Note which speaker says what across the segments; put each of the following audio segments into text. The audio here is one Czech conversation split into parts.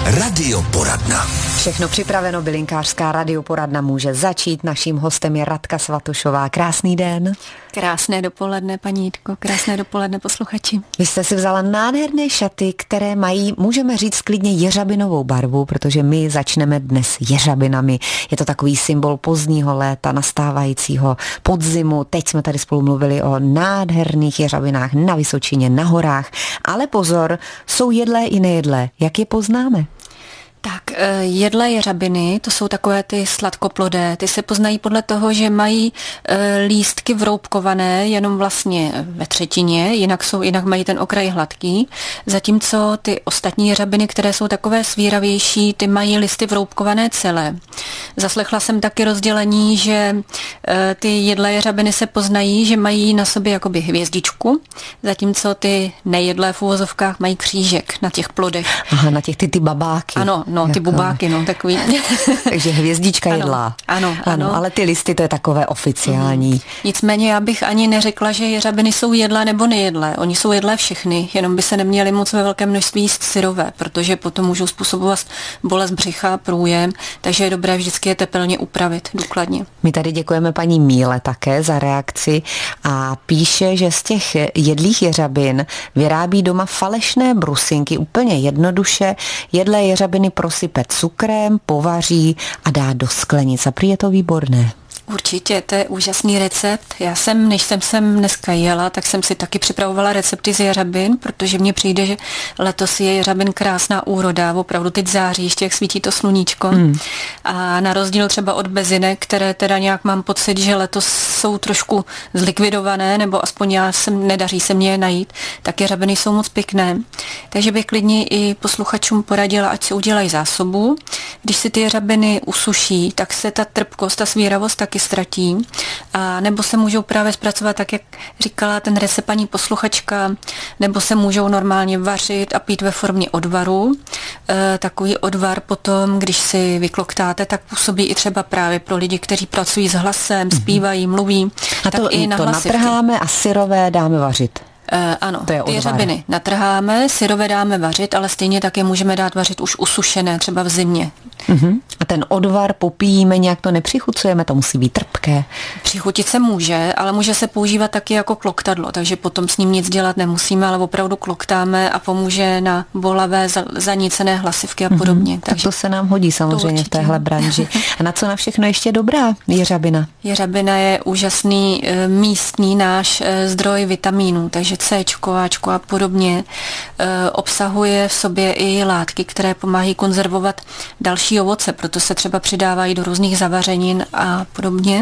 Speaker 1: Radioporadna.
Speaker 2: Všechno připraveno, bylinkářská radioporadna může začít. Naším hostem je Radka Svatošová. Krásný den.
Speaker 3: Krásné dopoledne, paní Jitko, krásné dopoledne, posluchači.
Speaker 2: Vy jste si vzala nádherné šaty, které mají, můžeme říct, klidně jeřabinovou barvu, protože my začneme dnes jeřabinami. Je to takový symbol pozdního léta, nastávajícího podzimu. Teď jsme tady spolu mluvili o nádherných jeřabinách na Vysočině, na horách. Ale pozor, jsou jedlé i nejedlé. Jak je poznáme?
Speaker 3: Tak, jedlé jeřabiny, to jsou takové ty sladkoplodé, ty se poznají podle toho, že mají lístky vroubkované jenom vlastně ve třetině, jinak mají ten okraj hladký, zatímco ty ostatní jeřabiny, které jsou takové svíravější, ty mají listy vroubkované celé. Zaslechla jsem taky rozdělení, že ty jedlé jeřabiny se poznají, že mají na sobě jakoby hvězdičku, zatímco ty nejedlé v uvozovkách mají křížek na těch plodech.
Speaker 2: Aha, na těch ty babáky.
Speaker 3: Ano, ty bubáky, takový.
Speaker 2: Takže hvězdička jedlá.
Speaker 3: Ano.
Speaker 2: Ale ty listy, to je takové oficiální.
Speaker 3: Nicméně já bych ani neřekla, že jeřabiny jsou jedlé nebo nejedlé. Oni jsou jedlé všechny, jenom by se neměly moc ve velkém množství jíst syrové, protože potom můžou způsobovat bolest břicha, průjem, takže je dobré vždycky je tepelně upravit důkladně.
Speaker 2: My tady děkujeme paní Míle také za reakci a píše, že z těch jedlých jeřabin vyrábí doma falešné brusinky úplně jednoduše. Jedlé jeřabiny prosype cukrem, povaří a dá do sklenic. A prý je to výborné.
Speaker 3: Určitě, to je úžasný recept. Než jsem sem dneska jela, tak jsem si taky připravovala recepty z jeřabin, protože mně přijde, že letos je jeřabin krásná úroda, opravdu teď září, ještě jak svítí to sluníčko. A na rozdíl třeba od bezinek, které teda nějak mám pocit, že letos jsou trošku zlikvidované, nebo aspoň nedaří se mě je najít, tak jeřabiny jsou moc pěkné. Takže bych klidně i posluchačům poradila, ať si udělají zásobu. Když si ty jeřabiny usuší, tak se ta trpkost, ta svíravost taky ztratí. A nebo se můžou právě zpracovat tak, jak říkala ten recept paní posluchačka, nebo se můžou normálně vařit a pít ve formě odvaru. Takový odvar potom, když si vykloktáte, tak působí i třeba právě pro lidi, kteří pracují s hlasem, zpívají, mluví.
Speaker 2: A
Speaker 3: tak
Speaker 2: to,
Speaker 3: i na
Speaker 2: to
Speaker 3: hlasivky.
Speaker 2: Natrháme a syrové dáme vařit.
Speaker 3: Ano, ty jeřabiny natrháme, syrové dáme vařit, ale stejně také můžeme dát vařit už usušené, třeba v zimě.
Speaker 2: A ten odvar popíjíme, nějak to nepřichucujeme, to musí být trpké.
Speaker 3: Přichutit se může, ale může se používat taky jako kloktadlo, takže potom s ním nic dělat nemusíme, ale opravdu kloktáme a pomůže na bolavé, zanícené hlasivky a podobně.
Speaker 2: Takže to se nám hodí samozřejmě v téhle branži. A na co na všechno ještě dobrá jeřabina?
Speaker 3: Jeřabina je úžasný místní náš zdroj vitamínů, takže Cčko, Ačko a podobně. Obsahuje v sobě i látky, které pomáhají konzervovat další ovoce, proto se třeba přidávají do různých zavařenin a podobně.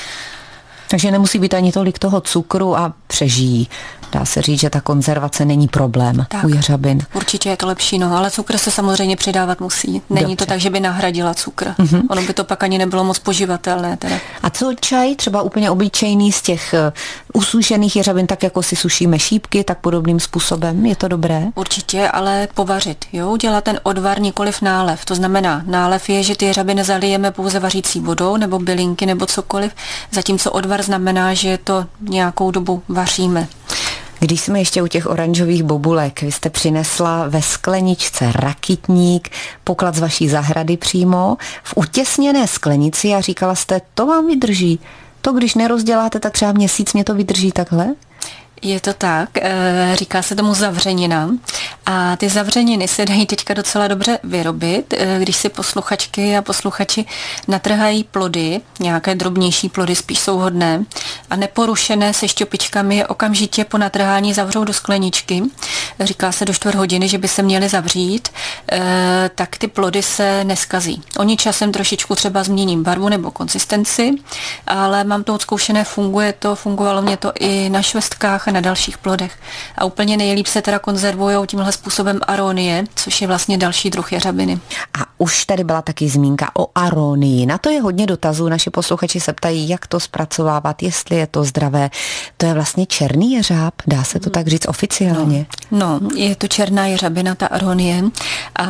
Speaker 2: Takže nemusí být ani tolik toho cukru a přežijí. Dá se říct, že ta konzervace není problém u jeřabin.
Speaker 3: Určitě je to lepší, ale cukr se samozřejmě přidávat musí. Není to tak, že by nahradila cukr. Ono by to pak ani nebylo moc poživatelné. Teda.
Speaker 2: A co čaj, třeba úplně obyčejný z těch usušených jeřabin, tak jako si sušíme šípky, tak podobným způsobem, je to dobré?
Speaker 3: Určitě, ale povařit. Udělat ten odvar, nikoliv nálev. To znamená, nálev je, že ty jeřabiny zalijeme pouze vařící vodou nebo bylinky nebo cokoliv, zatímco odvar znamená, že to nějakou dobu vaříme.
Speaker 2: Když jsme ještě u těch oranžových bobulek, vy jste přinesla ve skleničce rakitník, poklad z vaší zahrady přímo, v utěsněné sklenici a říkala jste, to vám vydrží. To, když nerozděláte, tak třeba měsíc mě to vydrží takhle?
Speaker 3: Je to tak, říká se tomu zavřenina a ty zavřeniny se dají teďka docela dobře vyrobit, když si posluchačky a posluchači natrhají plody, nějaké drobnější plody spíš jsou hodné a neporušené se šťopičkami je okamžitě po natrhání zavřou do skleničky, říká se do 4 hodiny, že by se měly zavřít, tak ty plody se neskazí. Oni časem trošičku třeba změní barvu nebo konsistenci, ale mám to odzkoušené, fungovalo mě to i na švestkách a na dalších plodech. A úplně nejlíp se teda konzervujou tímhle způsobem aronie, což je vlastně další druh jeřabiny.
Speaker 2: A už tady byla taky zmínka o aronii. Na to je hodně dotazů. Naši posluchači se ptají, jak to zpracovávat, jestli je to zdravé. To je vlastně černý jeřáb, dá se to tak říct oficiálně?
Speaker 3: No, je to černá jeřabina, ta aronie. A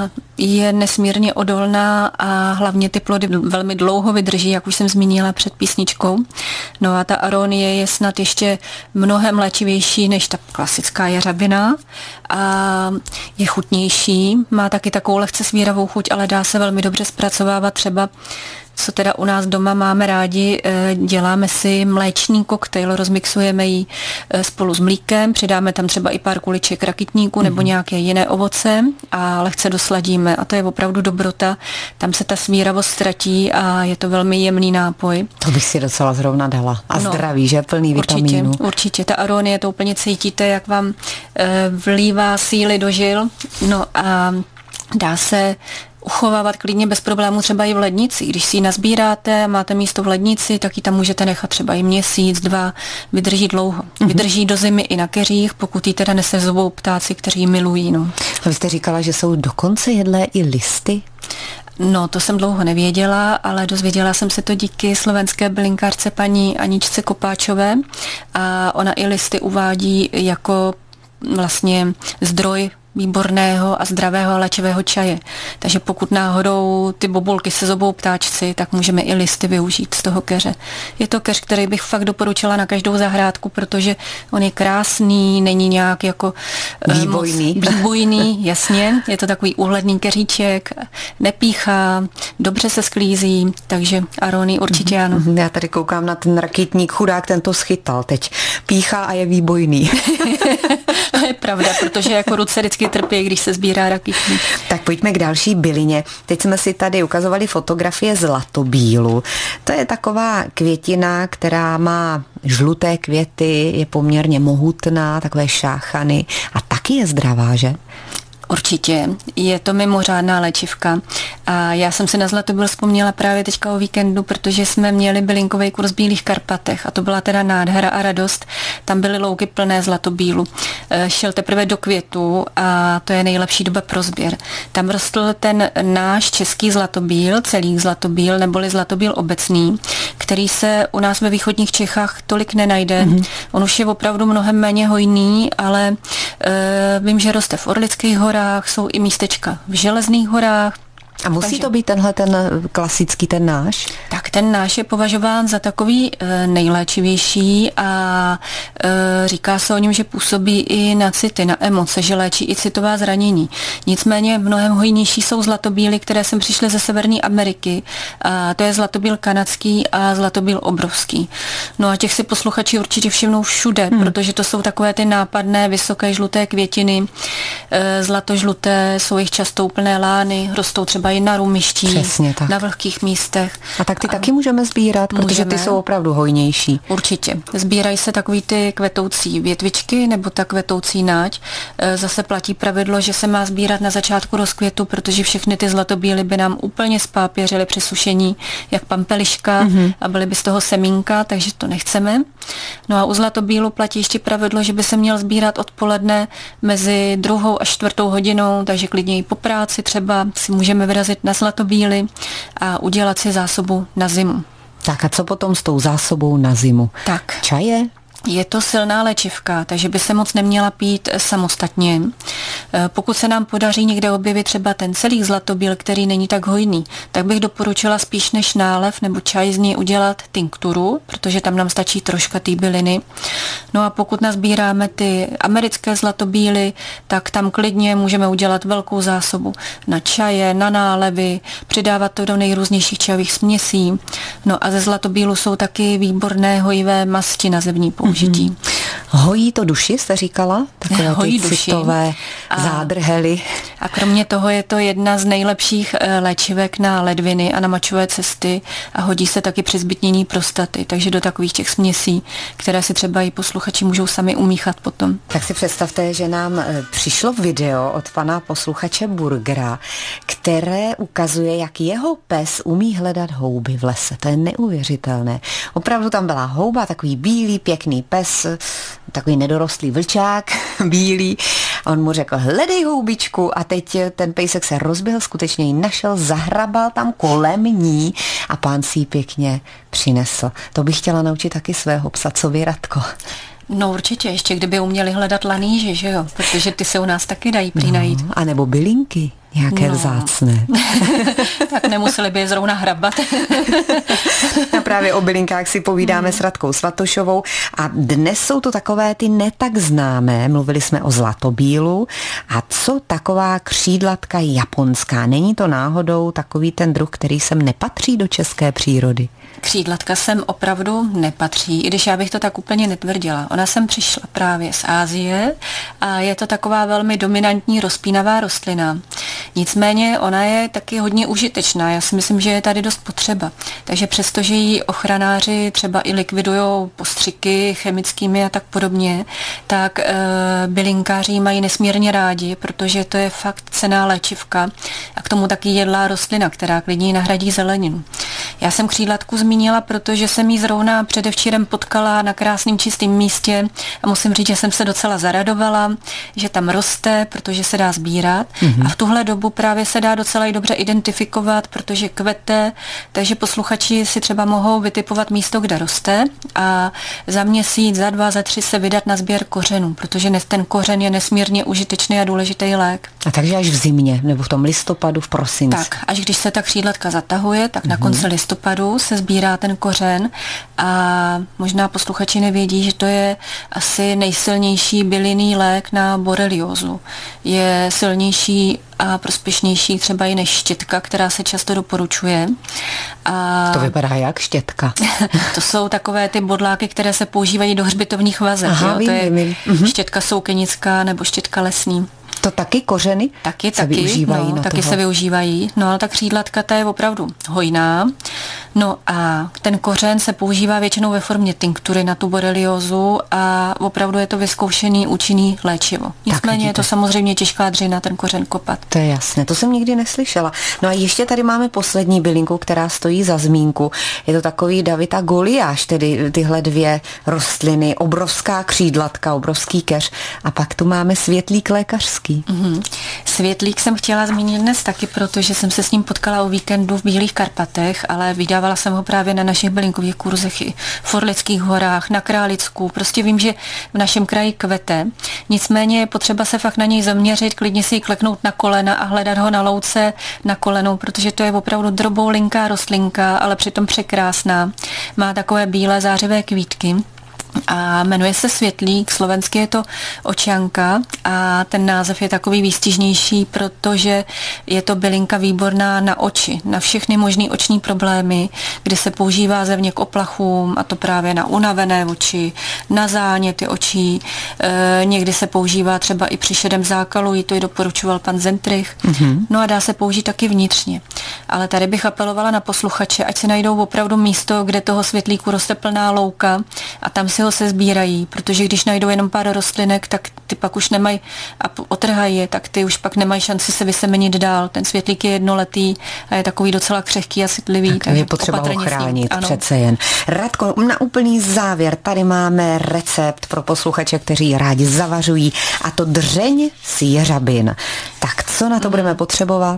Speaker 3: je nesmírně odolná a hlavně ty plody velmi dlouho vydrží, jak už jsem zmínila před písničkou. No a ta aronie je snad ještě mnohem léčivější než ta klasická jeřabina a je chutnější, má taky takovou lehce svíravou chuť, ale dá se velmi dobře zpracovávat třeba, co teda u nás doma máme rádi, děláme si mléčný koktejl, rozmixujeme ji spolu s mlíkem, přidáme tam třeba i pár kuliček rakitníku nebo nějaké jiné ovoce a lehce dosladíme a to je opravdu dobrota, tam se ta svíravost ztratí a je to velmi jemný nápoj.
Speaker 2: To bych si docela zrovna dala. A zdravý, že? Plný vitamínů.
Speaker 3: Určitě, ta aronie, to úplně cítíte, jak vám vlívá síly do žil, no a dá se uchovávat klidně bez problémů třeba i v lednici. Když si ji nazbíráte, máte místo v lednici, tak ji tam můžete nechat třeba i měsíc, 2, vydrží dlouho. Vydrží do zimy i na keřích, pokud ji teda nesezovou ptáci, kteří ji milují. No.
Speaker 2: A vy jste říkala, že jsou dokonce jedlé i listy?
Speaker 3: No, to jsem dlouho nevěděla, ale dozvěděla jsem se to díky slovenské bylinkárce paní Aničce Kopáčové a ona i listy uvádí jako vlastně zdroj výborného a zdravého léčivého čaje. Takže pokud náhodou ty bobulky se zobou ptáčci, tak můžeme i listy využít z toho keře. Je to keř, který bych fakt doporučila na každou zahrádku, protože on je krásný, není nějak jako výbojný, jasně. Je to takový úhledný keříček, nepíchá, dobře se sklízí, takže aronie určitě ano.
Speaker 2: Já tady koukám na ten rakitník, chudák, ten to schytal teď. Píchá a je výbojný.
Speaker 3: To je pravda, protože jako ruce vždycky trpí, když se sbírá rakitník.
Speaker 2: Tak pojďme k další bylině. Teď jsme si tady ukazovali fotografie zlatobílu. To je taková květina, která má žluté květy, je poměrně mohutná, takové šáchany a taky je zdravá, že?
Speaker 3: Určitě, je to mimořádná léčivka a já jsem si na zlatobíl vzpomněla právě teďka o víkendu, protože jsme měli bylinkový kurz v Bílých Karpatech a to byla teda nádhera a radost. Tam byly louky plné zlatobílu. Šel teprve do květu a to je nejlepší doba pro sběr. Tam rostl ten náš český zlatobíl, celý zlatobíl, neboli zlatobíl obecný, který se u nás ve východních Čechách tolik nenajde. On už je opravdu mnohem méně hojný, ale vím, že roste v Orlických horách, jsou i místečka v Železných horách.
Speaker 2: A musí to být tenhle ten klasický, ten náš?
Speaker 3: Tak ten náš je považován za takový nejléčivější a říká se o něm, že působí i na city, na emoce, že léčí i citová zranění. Nicméně mnohem hojnější jsou zlatobíly, které sem přišly ze Severní Ameriky. A to je zlatobíl kanadský a zlatobíl obrovský. No a těch si posluchači určitě všimnou všude, protože to jsou takové ty nápadné, vysoké žluté květiny. Zlatožluté, jsou jich často úplné lány, rostou třeba i na rumiští, na vlhkých místech.
Speaker 2: A tak ty taky můžeme sbírat, protože ty jsou opravdu hojnější.
Speaker 3: Určitě. Sbírají se takový ty kvetoucí větvičky nebo ta kvetoucí náť. Zase platí pravidlo, že se má sbírat na začátku rozkvětu, protože všechny ty zlatobíly by nám úplně spápěřily při sušení, jak pampeliška a byly by z toho semínka, takže to nechceme. No a u zlatobílu platí ještě pravidlo, že by se měl sbírat odpoledne mezi 2. a 4. hodinou, takže klidně i po práci třeba si můžeme vyrazit na zlatobíly a udělat si zásobu na zimu.
Speaker 2: Tak a co potom s tou zásobou na zimu?
Speaker 3: Tak.
Speaker 2: Čaje?
Speaker 3: Je to silná léčivka, takže by se moc neměla pít samostatně. Pokud se nám podaří někde objevit třeba ten celý zlatobíl, který není tak hojný, tak bych doporučila spíš než nálev nebo čaj z něj udělat tinkturu, protože tam nám stačí troška té byliny. No a pokud nazbíráme ty americké zlatobíly, tak tam klidně můžeme udělat velkou zásobu na čaje, na nálevy, přidávat to do nejrůznějších čajových směsí. No a ze zlatobílu jsou taky výborné hojivé masti na zevní použití.
Speaker 2: Hojí to duši, jste říkala? Takové ty citové zádrhely.
Speaker 3: A kromě toho je to jedna z nejlepších léčivek na ledviny a na močové cesty a hodí se taky při zbytnění prostaty, takže do takových těch směsí, které si třeba i posluchači můžou sami umíchat potom.
Speaker 2: Tak si představte, že nám přišlo video od pana posluchače Burgera, které ukazuje, jak jeho pes umí hledat houby v lese. To je neuvěřitelné. Opravdu tam byla houba, takový bílý, pěkný pes, takový nedorostlý vlčák, bílý. A on mu řekl, hledej houbičku, a teď ten pejsek se rozběhl, skutečně ji našel, zahrabal tam kolem ní a pán si ji pěkně přinesl. To bych chtěla naučit taky svého psa, co vy, Radko?
Speaker 3: No určitě, ještě kdyby uměli hledat laníže, že jo? Protože ty se u nás taky dají prý najít.
Speaker 2: A nebo bylinky. Nějaké vzácné.
Speaker 3: Tak nemuseli by je zrovna hrabat.
Speaker 2: A právě o bylinkách si povídáme s Radkou Svatošovou a dnes jsou to takové ty ne tak známé, mluvili jsme o zlatobílu a co taková křídlatka japonská? Není to náhodou takový ten druh, který sem nepatří do české přírody?
Speaker 3: Křídlatka sem opravdu nepatří, i když já bych to tak úplně netvrdila. Ona sem přišla právě z Asie a je to taková velmi dominantní rozpínavá rostlina. Nicméně ona je taky hodně užitečná. Já si myslím, že je tady dost potřeba. Takže přestože ji ochranáři třeba i likvidujou postřiky chemickými a tak podobně, tak bylinkáři ji mají nesmírně rádi, protože to je fakt cenná léčivka a k tomu taky jedlá rostlina, která klidně nahradí zeleninu. Já jsem křídlatku zmínila, protože jsem ji zrovna předevčírem potkala na krásném čistém místě a musím říct, že jsem se docela zaradovala, že tam roste, protože se dá sbírat a v tuhle dobu právě se dá docela i dobře identifikovat, protože kvete, takže posluchači si třeba mohou vytipovat místo, kde roste a za měsíc, za 2, za 3 se vydat na sběr kořenů, protože ten kořen je nesmírně užitečný a důležitý lék.
Speaker 2: A takže až v zimě, nebo v tom listopadu, v prosinci.
Speaker 3: Tak, až když se ta křídlatka zatahuje, tak na konci listopadu se sbírá ten kořen a možná posluchači nevědí, že to je asi nejsilnější bylinný lék na boreliózu. Je silnější a prospěšnější třeba i než štětka, která se často doporučuje. A
Speaker 2: to vypadá jak štětka?
Speaker 3: To jsou takové ty bodláky, které se používají do hřbitovních vazeb.
Speaker 2: Aha,
Speaker 3: jo? To je
Speaker 2: vím.
Speaker 3: štětka soukenická nebo štětka lesní.
Speaker 2: To taky kořeny se využívají na
Speaker 3: taky
Speaker 2: toho.
Speaker 3: se využívají. No ale ta křídlatka, ta je opravdu hojná. No a ten kořen se používá většinou ve formě tinktury na tu boreliózu a opravdu je to vyzkoušený účinný léčivo. Nicméně je to samozřejmě těžká dřina ten kořen kopat.
Speaker 2: To je jasné, to jsem nikdy neslyšela. No a ještě tady máme poslední bylinku, která stojí za zmínku. Je to takový David a Goliáš, tedy tyhle dvě rostliny, obrovská křídlatka, obrovský keř a pak tu máme světlík lékařský.
Speaker 3: Světlík jsem chtěla zmínit dnes taky, protože jsem se s ním potkala o víkendu v Bílých Karpatech, ale vydávala jsem ho právě na našich bylinkových kurzech i v Orlických horách, na Králicku. Prostě vím, že v našem kraji kvete. Nicméně je potřeba se fakt na něj zaměřit, klidně si ji kleknout na kolena a hledat ho na louce na kolenou, protože to je opravdu droboulinká rostlinka, ale přitom překrásná. Má takové bílé zářivé kvítky. A jmenuje se světlík, slovensky je to očanka a ten název je takový výstižnější, protože je to bylinka výborná na oči, na všechny možný oční problémy, kdy se používá zevně k oplachům a to právě na unavené oči, na záněty očí, někdy se používá třeba i při šedém zákalu, i to i doporučoval pan Zentrich, no a dá se použít taky vnitřně. Ale tady bych apelovala na posluchače, ať si najdou opravdu místo, kde toho světlíku roste plná louka a tam si ho se sbírají, protože když najdou jenom pár rostlinek, tak ty pak už nemají a otrhají je, tak ty už pak nemají šanci se vysemenit dál. Ten světlík je jednoletý a je takový docela křehký a citlivý.
Speaker 2: Tak je potřeba ho chránit přece jen. Radko, na úplný závěr tady máme recept pro posluchače, kteří rádi zavařují a to dřeň z jeřabin. Tak co na to budeme potřebovat?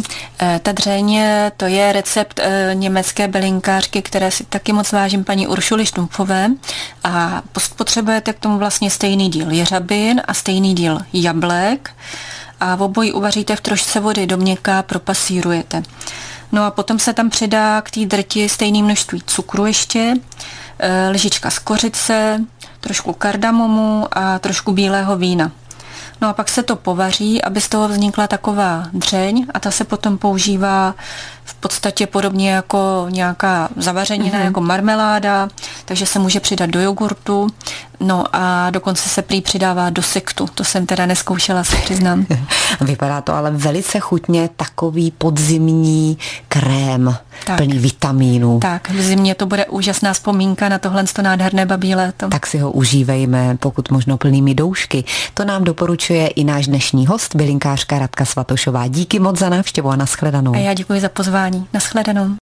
Speaker 3: Ta dřeň, to je recept německé bylinkářky, které si taky moc vážím, paní Uršuly Štumpfové. A potřebujete k tomu vlastně stejný díl jeřabin a stejný díl jablek a v obojí uvaříte v trošce vody do měkká, propasírujete. No a potom se tam přidá k té drti stejné množství cukru ještě, lžička z kořice, trošku kardamomu a trošku bílého vína. No a pak se to povaří, aby z toho vznikla taková dřeň a ta se potom používá v podstatě podobně jako nějaká zavařenina, jako marmeláda, takže se může přidat do jogurtu, no a dokonce se prý přidává do sektu. To jsem teda neskoušela, se přiznám.
Speaker 2: Vypadá to ale velice chutně, takový podzimní krém, plný vitamínů.
Speaker 3: Tak, v zimě to bude úžasná vzpomínka na tohle nádherné babí léto.
Speaker 2: Tak si ho užívejme, pokud možno plnými doušky. To nám doporučuje i náš dnešní host, bylinkářka Radka Svatošová. Díky moc za návštěvu a nashledanou.
Speaker 3: A já děkuji za pozvání. Nashledanou.